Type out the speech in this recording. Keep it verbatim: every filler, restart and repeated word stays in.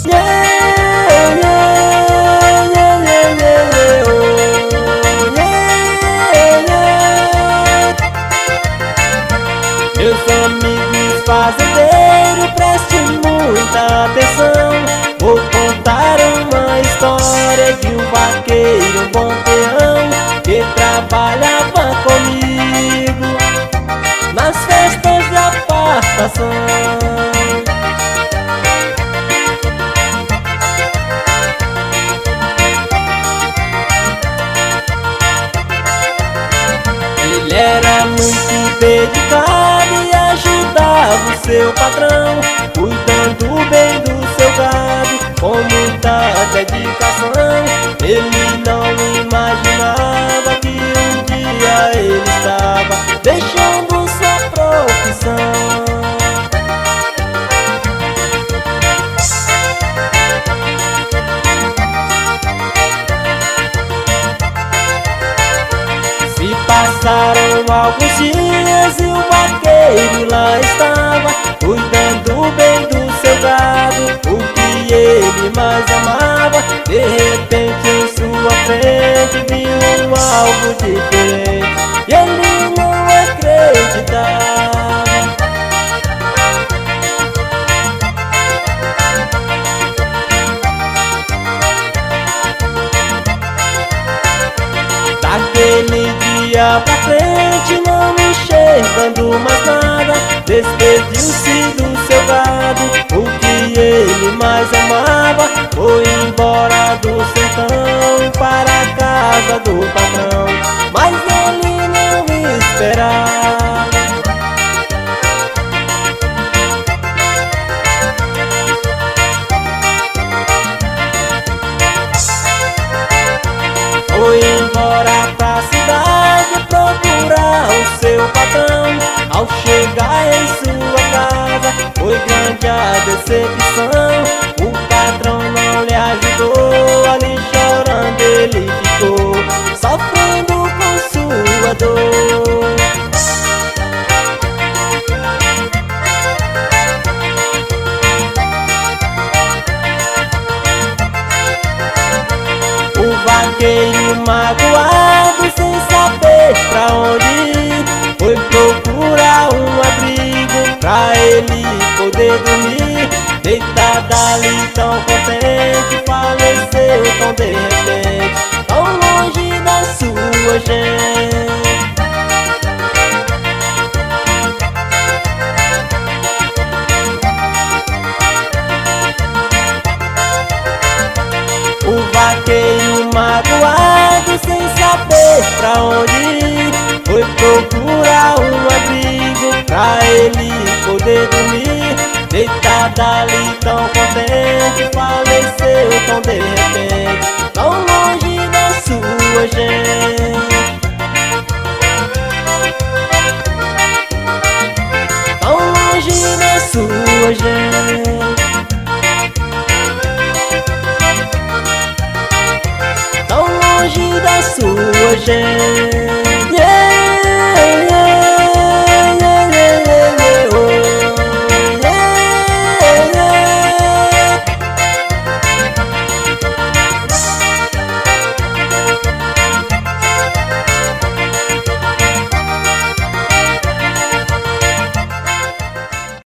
Meus amigos fazendeiros, preste muita atenção. Vou contar uma história de um vaqueiro, um bom peão, que trabalhava comigo nas festas de apartação. Ele era muito dedicado e ajudava o seu patrão, cuidando bem do seu gado com muita dedicação. Ele não imaginava que um dia ele estava deixando sua profissão. Se passaram alguns dias e o vaqueiro lá estava, cuidando bem do seu gado, o que ele mais amava. De repente em sua frente viu um algo diferente e ele não acreditava. Daquele dia pra frente, não enxergando mais nada, despediu-se do seu gado, o que ele mais amava. Foi embora do sertão para a casa do patrão, mas ele não esperava. Foi embora pra cidade procurar o seu patrão. Ao chegar em sua casa, foi grande a decepção. O patrão não lhe ajudou, ali chorando ele ficou, sofrendo com sua dor. O vaqueiro magoado, sem saber pra onde ir, foi procurar um abrigo pra ele poder dormir. Deitado ali tão contente, faleceu tão de repente, tão longe da sua gente. O vaqueiro magoado, sem saber pra onde ir, foi procurar um abrigo pra ele poder dormir. Deitado ali tão contente, faleceu tão de repente, tão longe da sua gente. Tão longe da sua gente. Tão longe da sua gente.